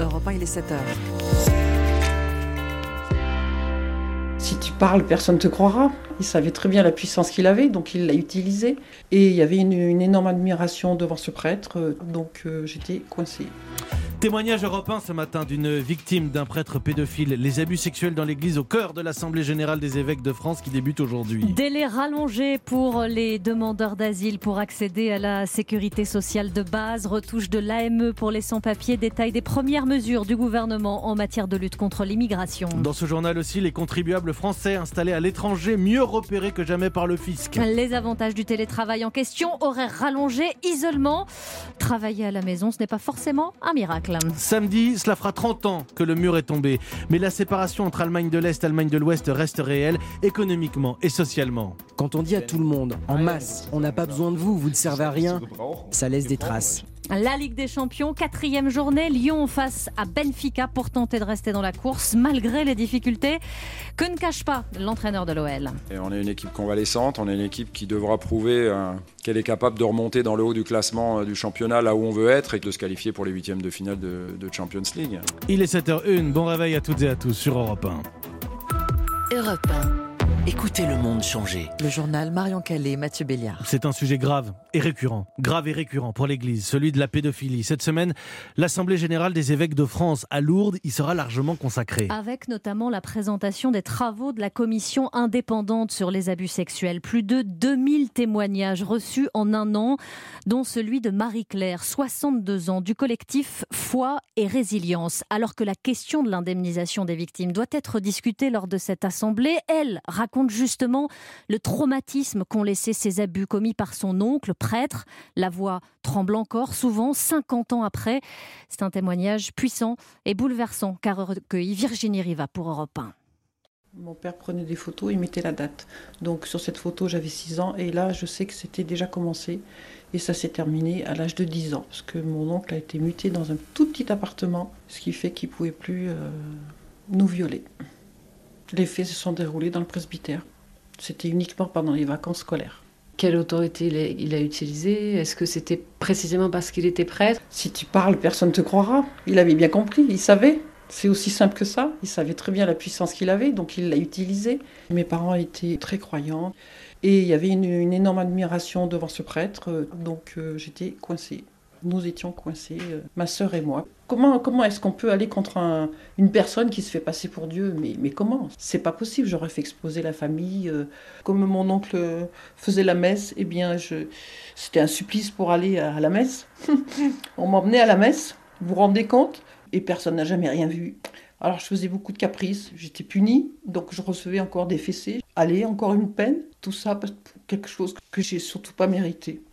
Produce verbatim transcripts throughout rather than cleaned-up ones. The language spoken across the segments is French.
Europe un, il est sept heures. Si tu parles, personne ne te croira. Il savait très bien la puissance qu'il avait, donc il l'a utilisée. Et il y avait une, une énorme admiration devant ce prêtre, donc euh, j'étais coincée. Témoignage Europe un ce matin d'une victime d'un prêtre pédophile. Les abus sexuels dans l'église au cœur de l'Assemblée Générale des évêques de France qui débute aujourd'hui. Délai rallongé pour les demandeurs d'asile pour accéder à la sécurité sociale de base. Retouche de l'A M E pour les sans-papiers. Détail des premières mesures du gouvernement en matière de lutte contre l'immigration. Dans ce journal aussi, les contribuables français installés à l'étranger, mieux repérés que jamais par le fisc. Les avantages du télétravail en question, horaire rallongé, isolement. Travailler à la maison, ce n'est pas forcément un miracle. Samedi, cela fera trente ans que le mur est tombé. Mais la séparation entre Allemagne de l'Est et Allemagne de l'Ouest reste réelle, économiquement et socialement. Quand on dit à tout le monde, en masse, on n'a pas besoin de vous, vous ne servez à rien, ça laisse des traces. La Ligue des Champions, quatrième journée, Lyon face à Benfica pour tenter de rester dans la course malgré les difficultés que ne cache pas l'entraîneur de l'O L. Et on est une équipe convalescente, on est une équipe qui devra prouver euh, qu'elle est capable de remonter dans le haut du classement euh, du championnat là où on veut être et de se qualifier pour les huitièmes de finale de, de Champions League. Il est sept heures une, bon réveil à toutes et à tous sur Europe un. Europe un. Écoutez le monde changer. Le journal Marion Calais, Mathieu Béliard. C'est un sujet grave et récurrent, grave et récurrent pour l'Église, celui de la pédophilie. Cette semaine, l'Assemblée Générale des évêques de France à Lourdes y sera largement consacrée. Avec notamment la présentation des travaux de la commission indépendante sur les abus sexuels. Plus de deux mille témoignages reçus en un an, dont celui de Marie-Claire, soixante-deux ans, du collectif Foi et Résilience. Alors que la question de l'indemnisation des victimes doit être discutée lors de cette assemblée, elle raconte justement le traumatisme qu'ont laissé ces abus commis par son oncle, prêtre. La voix tremble encore, souvent cinquante ans après. C'est un témoignage puissant et bouleversant qu'a recueilli Virginie Riva pour Europe un. Mon père prenait des photos, il mettait la date. Donc sur cette photo, j'avais six ans et là, je sais que c'était déjà commencé et ça s'est terminé à l'âge de dix ans parce que mon oncle a été muté dans un tout petit appartement, ce qui fait qu'il ne pouvait plus euh, nous violer. Les faits se sont déroulés dans le presbytère. C'était uniquement pendant les vacances scolaires. Quelle autorité il a, il a utilisé ? Est-ce que c'était précisément parce qu'il était prêtre ? Si tu parles, personne ne te croira. Il avait bien compris, il savait. C'est aussi simple que ça. Il savait très bien la puissance qu'il avait, donc il l'a utilisée. Mes parents étaient très croyants. Et il y avait une, une énorme admiration devant ce prêtre, donc euh, j'étais coincée. Nous étions coincés, euh, ma sœur et moi. Comment, comment est-ce qu'on peut aller contre un, une personne qui se fait passer pour Dieu ? Mais, mais comment ? C'est pas possible, j'aurais fait exploser la famille. Euh, comme mon oncle faisait la messe, eh bien, je, c'était un supplice pour aller à la messe. On m'emmenait à la messe, vous vous rendez compte ? Et personne n'a jamais rien vu. Alors je faisais beaucoup de caprices, j'étais punie, donc je recevais encore des fessées. Allez, encore une peine, tout ça pour quelque chose que j'ai surtout pas mérité.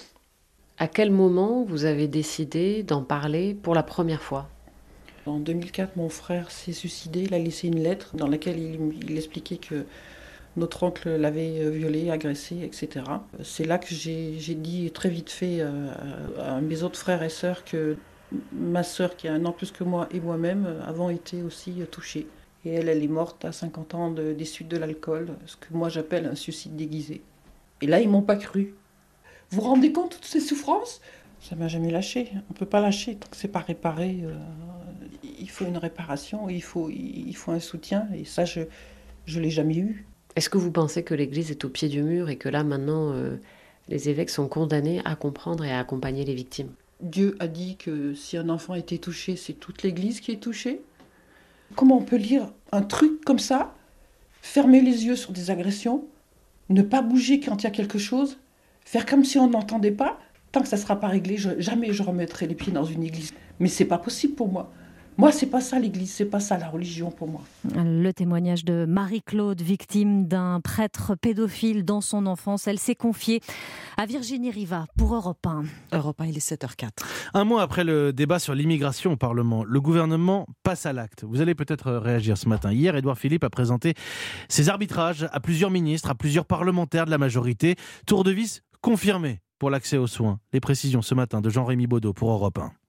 À quel moment vous avez décidé d'en parler pour la première fois ? En deux mille quatre, mon frère s'est suicidé. Il a laissé une lettre dans laquelle il, il expliquait que notre oncle l'avait violé, agressé, et cetera. C'est là que j'ai, j'ai dit très vite fait euh, à mes autres frères et sœurs que ma sœur, qui a un an plus que moi, et moi-même avons été aussi touchés. Et elle, elle est morte à cinquante ans de, des suites de l'alcool, ce que moi j'appelle un suicide déguisé. Et là, ils m'ont pas cru. Vous vous rendez compte de toutes ces souffrances ? Ça m'a jamais lâché. On ne peut pas lâcher tant que c'est pas réparé. Euh, il faut une réparation, il faut, il faut un soutien. Et ça, je ne l'ai jamais eu. Est-ce que vous pensez que l'Église est au pied du mur et que là, maintenant, euh, les évêques sont condamnés à comprendre et à accompagner les victimes ? Dieu a dit que si un enfant était touché, c'est toute l'Église qui est touchée. Comment on peut lire un truc comme ça, fermer les yeux sur des agressions, ne pas bouger quand il y a quelque chose, faire comme si on n'entendait pas? Tant que ça ne sera pas réglé, je, jamais je remettrai les pieds dans une église. Mais c'est pas possible pour moi. Moi, c'est pas ça l'église, c'est pas ça la religion pour moi. Le témoignage de Marie-Claude, victime d'un prêtre pédophile dans son enfance. Elle s'est confiée à Virginie Riva pour Europe un. Europe un, il est sept heures quatre. Un mois après le débat sur l'immigration au Parlement, le gouvernement passe à l'acte. Vous allez peut-être réagir ce matin. Hier, Édouard Philippe a présenté ses arbitrages à plusieurs ministres, à plusieurs parlementaires de la majorité. Tour de vis confirmé pour l'accès aux soins. Les précisions ce matin de Jean-Rémy Baudot pour Europe un.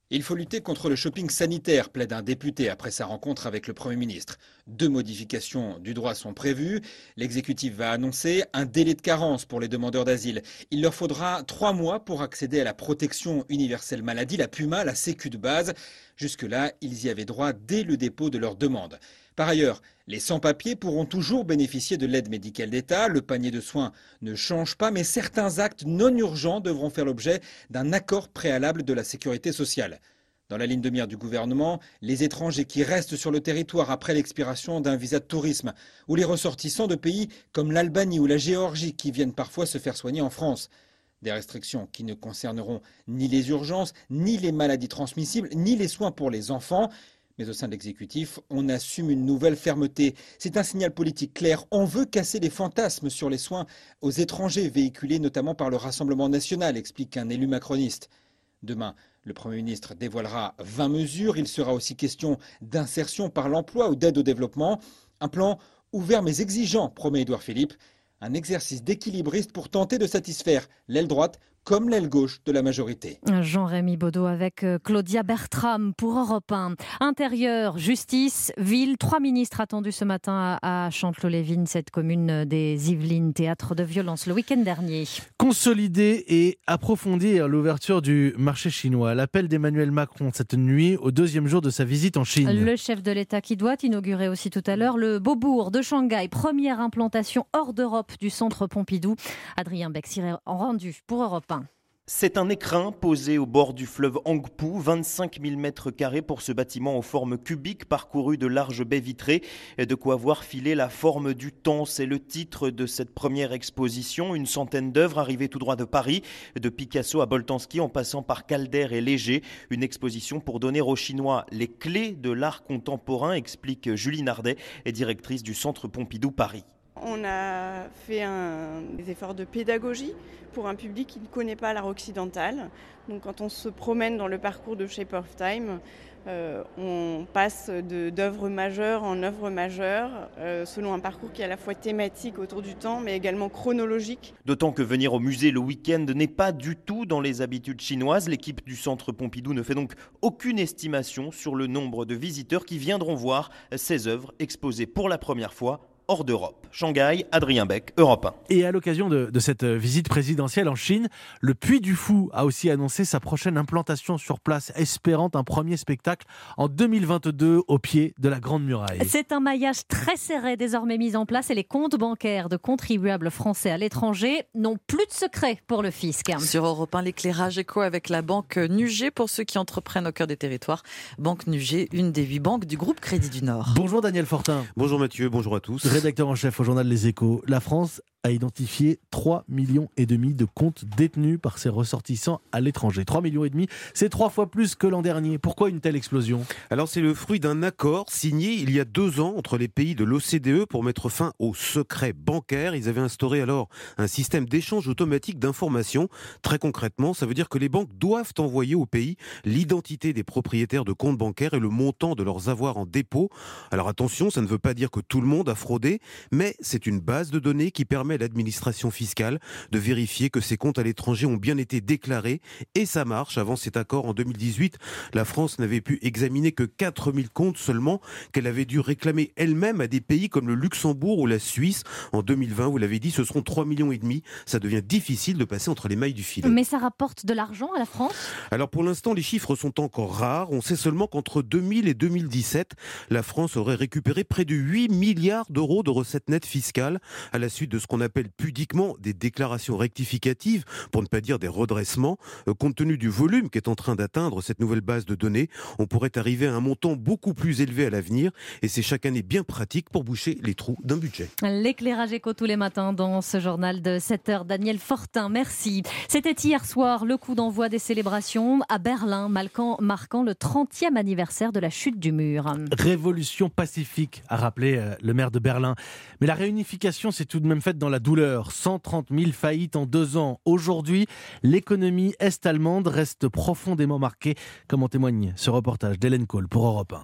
Il faut lutter contre le shopping sanitaire, plaide un député après sa rencontre avec le Premier ministre. Deux modifications du droit sont prévues. L'exécutif va annoncer un délai de carence pour les demandeurs d'asile. Il leur faudra trois mois pour accéder à la protection universelle maladie, la PUMA, la Sécu de base. Jusque-là, ils y avaient droit dès le dépôt de leur demande. Par ailleurs, les sans-papiers pourront toujours bénéficier de l'aide médicale d'État. Le panier de soins ne change pas, mais certains actes non urgents devront faire l'objet d'un accord préalable de la sécurité sociale. Dans la ligne de mire du gouvernement, les étrangers qui restent sur le territoire après l'expiration d'un visa de tourisme, ou les ressortissants de pays comme l'Albanie ou la Géorgie qui viennent parfois se faire soigner en France. Des restrictions qui ne concerneront ni les urgences, ni les maladies transmissibles, ni les soins pour les enfants. Mais au sein de l'exécutif, on assume une nouvelle fermeté. C'est un signal politique clair. On veut casser les fantasmes sur les soins aux étrangers véhiculés notamment par le Rassemblement national, explique un élu macroniste. Demain, le Premier ministre dévoilera vingt mesures. Il sera aussi question d'insertion par l'emploi ou d'aide au développement. Un plan ouvert mais exigeant, promet Édouard Philippe. Un exercice d'équilibriste pour tenter de satisfaire l'aile droite comme l'aile gauche de la majorité. Jean-Rémy Baudot avec Claudia Bertram pour Europe un. Intérieur, justice, ville, trois ministres attendus ce matin à Chanteloup-les-Vignes, cette commune des Yvelines, théâtre de violence le week-end dernier. Consolider et approfondir l'ouverture du marché chinois. L'appel d'Emmanuel Macron cette nuit au deuxième jour de sa visite en Chine. Le chef de l'État qui doit inaugurer aussi tout à l'heure le Beaubourg de Shanghai, première implantation hors d'Europe du centre Pompidou. Adrien Beck s'y est rendu pour Europe un. C'est un écrin posé au bord du fleuve Hangpu, vingt-cinq mille mètres carrés pour ce bâtiment aux formes cubiques parcouru de larges baies vitrées. De quoi voir filer la forme du temps, c'est le titre de cette première exposition. Une centaine d'œuvres arrivées tout droit de Paris, de Picasso à Boltanski en passant par Calder et Léger. Une exposition pour donner aux Chinois les clés de l'art contemporain, explique Julie Nardet, directrice du Centre Pompidou Paris. On a fait un, des efforts de pédagogie pour un public qui ne connaît pas l'art occidental. Donc quand on se promène dans le parcours de Shape of Time, euh, on passe de, d'œuvres majeures en œuvres majeures, euh, selon un parcours qui est à la fois thématique autour du temps, mais également chronologique. D'autant que venir au musée le week-end n'est pas du tout dans les habitudes chinoises. L'équipe du Centre Pompidou ne fait donc aucune estimation sur le nombre de visiteurs qui viendront voir ces œuvres exposées pour la première fois hors d'Europe. Shanghai, Adrien Beck, Europe un. Et à l'occasion de, de cette visite présidentielle en Chine, le Puy du Fou a aussi annoncé sa prochaine implantation sur place, espérant un premier spectacle en deux mille vingt-deux au pied de la Grande Muraille. C'est un maillage très serré désormais mis en place et les comptes bancaires de contribuables français à l'étranger n'ont plus de secret pour le fisc. Sur Europe un, l'éclairage éco avec la banque Nugé pour ceux qui entreprennent au cœur des territoires. Banque Nugé, une des huit banques du groupe Crédit du Nord. Bonjour Daniel Fortin. Bonjour Mathieu, bonjour à tous. Rédacteur en chef au journal Les Échos. La France a identifié trois millions et demi de comptes détenus par ses ressortissants à l'étranger. trois millions et demi, c'est trois fois plus que l'an dernier. Pourquoi une telle explosion ? Alors c'est le fruit d'un accord signé il y a deux ans entre les pays de l'O C D E pour mettre fin au secret bancaire. Ils avaient instauré alors un système d'échange automatique d'informations. Très concrètement, ça veut dire que les banques doivent envoyer au pays l'identité des propriétaires de comptes bancaires et le montant de leurs avoirs en dépôt. Alors attention, ça ne veut pas dire que tout le monde a fraudé, mais c'est une base de données qui permet à l'administration fiscale de vérifier que ces comptes à l'étranger ont bien été déclarés, et ça marche. Avant cet accord en deux mille dix-huit, la France n'avait pu examiner que quatre mille comptes seulement, qu'elle avait dû réclamer elle-même à des pays comme le Luxembourg ou la Suisse. En deux mille vingt, vous l'avez dit, ce seront trois millions et demi. Ça devient difficile de passer entre les mailles du filet. Mais ça rapporte de l'argent à la France ? Alors pour l'instant, les chiffres sont encore rares. On sait seulement qu'entre deux mille et deux mille dix-sept, la France aurait récupéré près de huit milliards d'euros de recettes nettes fiscales à la suite de ce qu'on appelle pudiquement des déclarations rectificatives, pour ne pas dire des redressements. Euh, compte tenu du volume qu'est en train d'atteindre cette nouvelle base de données, on pourrait arriver à un montant beaucoup plus élevé à l'avenir, et c'est chaque année bien pratique pour boucher les trous d'un budget. L'éclairage éco tous les matins dans ce journal de sept heures. Daniel Fortin, merci. C'était hier soir le coup d'envoi des célébrations à Berlin, marquant, marquant le trentième anniversaire de la chute du mur. Révolution pacifique, a rappelé euh, le maire de Berlin. Mais la réunification s'est tout de même faite dans la douleur. cent trente mille faillites en deux ans. Aujourd'hui, l'économie est-allemande reste profondément marquée, comme en témoigne ce reportage d'Hélène Kohl pour Europe un.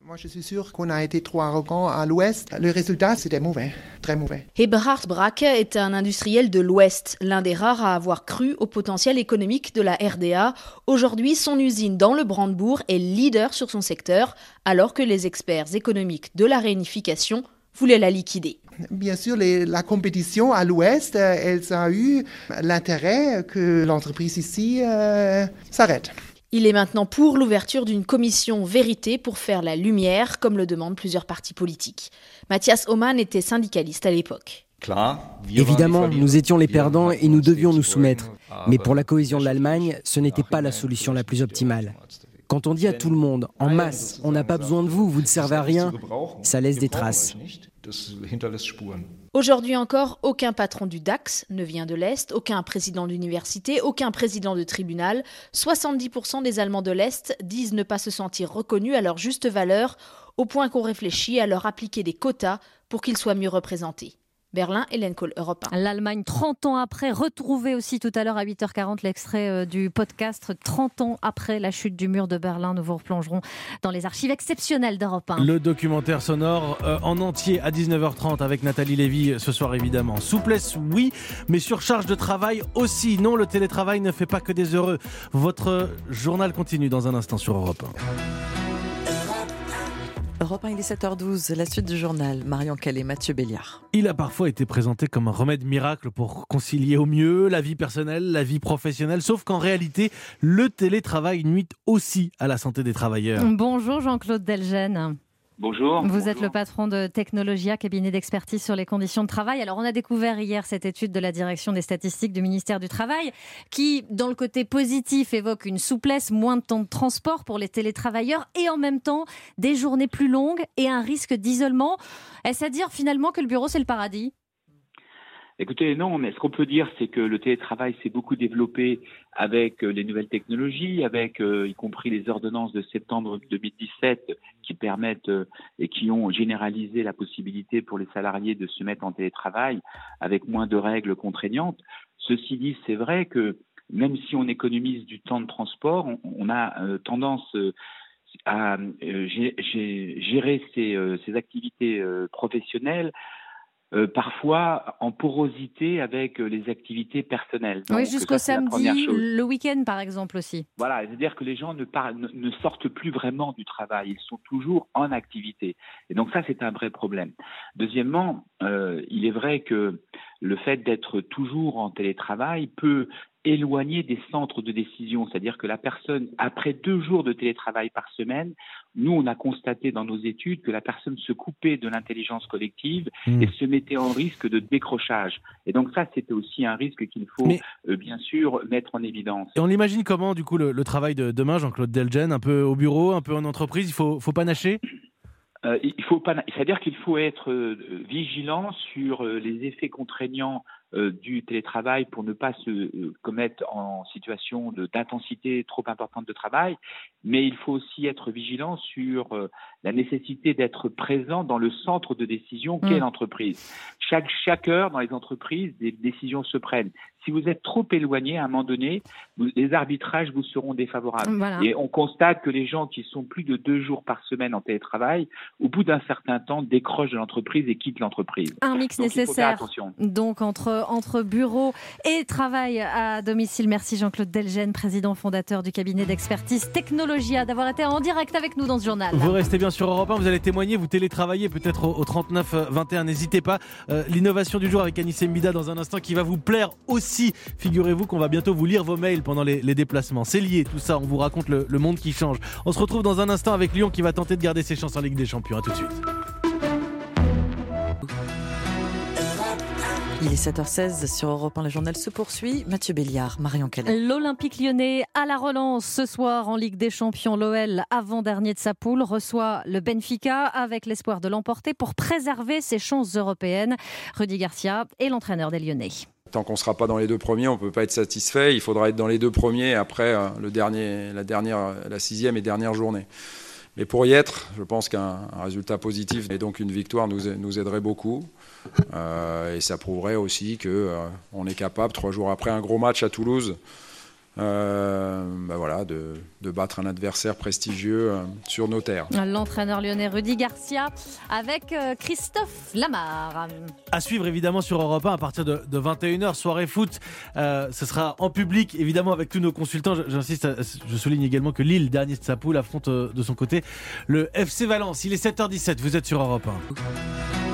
Moi, je suis sûr qu'on a été trop arrogant à l'Ouest. Le résultat, c'était mauvais, très mauvais. Eberhard Bracke est un industriel de l'Ouest, l'un des rares à avoir cru au potentiel économique de la R D A. Aujourd'hui, son usine dans le Brandebourg est leader sur son secteur, alors que les experts économiques de la réunification voulaient la liquider. Bien sûr, les, la compétition à l'Ouest, euh, elle a eu l'intérêt que l'entreprise ici euh, s'arrête. Il est maintenant pour l'ouverture d'une commission vérité pour faire la lumière, comme le demandent plusieurs partis politiques. Mathias Oman était syndicaliste à l'époque. Évidemment, nous étions les perdants et nous devions nous soumettre. Mais pour la cohésion de l'Allemagne, ce n'était pas la solution la plus optimale. Quand on dit à tout le monde, en masse, on n'a pas besoin de vous, vous ne servez à rien, ça laisse des traces. Aujourd'hui encore, aucun patron du DAX ne vient de l'Est, aucun président d'université, aucun président de tribunal. soixante-dix pour cent des Allemands de l'Est disent ne pas se sentir reconnus à leur juste valeur, au point qu'on réfléchit à leur appliquer des quotas pour qu'ils soient mieux représentés. Berlin, Hélène Kohl, Europe un. L'Allemagne, trente ans après, retrouvé aussi tout à l'heure à huit heures quarante l'extrait du podcast trente ans après la chute du mur de Berlin. Nous vous replongerons dans les archives exceptionnelles d'Europe un. Le documentaire sonore euh, en entier à dix-neuf heures trente avec Nathalie Lévy ce soir évidemment. Souplesse oui, mais surcharge de travail aussi. Non, le télétravail ne fait pas que des heureux. Votre journal continue dans un instant sur Europe un. Europe un, il est sept heures douze, la suite du journal. Marion Calais, Mathieu Béliard. Il a parfois été présenté comme un remède miracle pour concilier au mieux la vie personnelle, la vie professionnelle, sauf qu'en réalité, le télétravail nuit aussi à la santé des travailleurs. Bonjour Jean-Claude Delgen. Bonjour. Vous bonjour. êtes le patron de Technologia, cabinet d'expertise sur les conditions de travail. Alors, on a découvert hier cette étude de la direction des statistiques du ministère du Travail qui, dans le côté positif, évoque une souplesse, moins de temps de transport pour les télétravailleurs et en même temps des journées plus longues et un risque d'isolement. Est-ce à dire finalement que le bureau, c'est le paradis ? Écoutez, non, mais ce qu'on peut dire, c'est que le télétravail s'est beaucoup développé avec les nouvelles technologies, avec euh, y compris les ordonnances de septembre deux mille dix-sept qui permettent euh, et qui ont généralisé la possibilité pour les salariés de se mettre en télétravail avec moins de règles contraignantes. Ceci dit, c'est vrai que même si on économise du temps de transport, on, on a euh, tendance euh, à euh, gérer ses, euh, ses activités euh, professionnelles Euh, parfois en porosité avec euh, les activités personnelles. Donc, oui, jusqu'au ça, samedi, le week-end par exemple aussi. Voilà, c'est-à-dire que les gens ne, par... ne, ne sortent plus vraiment du travail, ils sont toujours en activité. Et donc ça, c'est un vrai problème. Deuxièmement, euh, il est vrai que le fait d'être toujours en télétravail peut éloigner des centres de décision, c'est-à-dire que la personne, après deux jours de télétravail par semaine, nous, on a constaté dans nos études que la personne se coupait de l'intelligence collective mmh. et se mettait en risque de décrochage. Et donc ça, c'était aussi un risque qu'il faut Mais... euh, bien sûr mettre en évidence. Et on l'imagine comment, du coup, le, le travail de demain, Jean-Claude Delgen, un peu au bureau, un peu en entreprise, il faut, faut panacher ? Euh, il faut pas, c'est-à-dire qu'il faut être euh, vigilant sur euh, les effets contraignants euh, du télétravail pour ne pas se euh, commettre en situation de, d'intensité trop importante de travail, mais il faut aussi être vigilant sur euh, la nécessité d'être présent dans le centre de décision qu'est mmh. l'entreprise. Chaque, chaque heure dans les entreprises, des décisions se prennent. Si vous êtes trop éloigné, à un moment donné, vous, les arbitrages vous seront défavorables. Voilà. Et on constate que les gens qui sont plus de deux jours par semaine en télétravail, au bout d'un certain temps, décrochent de l'entreprise et quittent l'entreprise. Un mix donc, nécessaire, donc entre, entre bureau et travail à domicile. Merci Jean-Claude Delgen, président fondateur du cabinet d'expertise Technologia, d'avoir été en direct avec nous dans ce journal. Vous restez bien sur Europe un, vous allez témoigner, vous télétravaillez peut-être au, au trente-neuf vingt et un, n'hésitez pas. Euh, l'innovation du jour avec Anissé Mbida dans un instant qui va vous plaire aussi. Figurez-vous qu'on va bientôt vous lire vos mails pendant les, les déplacements. C'est lié tout ça, on vous raconte le, le monde qui change. On se retrouve dans un instant avec Lyon qui va tenter de garder ses chances en Ligue des Champions. A tout de suite. Il est sept heures seize sur Europe un, le journal se poursuit. Mathieu Béliard, Marion Calais. L'Olympique lyonnais à la relance ce soir en Ligue des Champions. L'O L, avant-dernier de sa poule, reçoit le Benfica avec l'espoir de l'emporter pour préserver ses chances européennes. Rudy Garcia est l'entraîneur des Lyonnais. Tant qu'on ne sera pas dans les deux premiers, on ne peut pas être satisfait. Il faudra être dans les deux premiers après le dernier, la, dernière, la sixième et dernière journée. Mais pour y être, je pense qu'un résultat positif et donc une victoire nous, nous aiderait beaucoup. Euh, et ça prouverait aussi qu'on euh, est capable, trois jours après un gros match à Toulouse, euh, bah voilà, de, de battre un adversaire prestigieux euh, sur nos terres. L'entraîneur lyonnais Rudy Garcia avec euh, Christophe Lamar. À suivre évidemment sur Europe un à partir de, de vingt et une heures, soirée foot. Euh, ce sera en public évidemment avec tous nos consultants. J'insiste, je souligne également que Lille, dernier de sa poule, affronte de son côté le F C Valence. Il est sept heures dix-sept, vous êtes sur Europe un.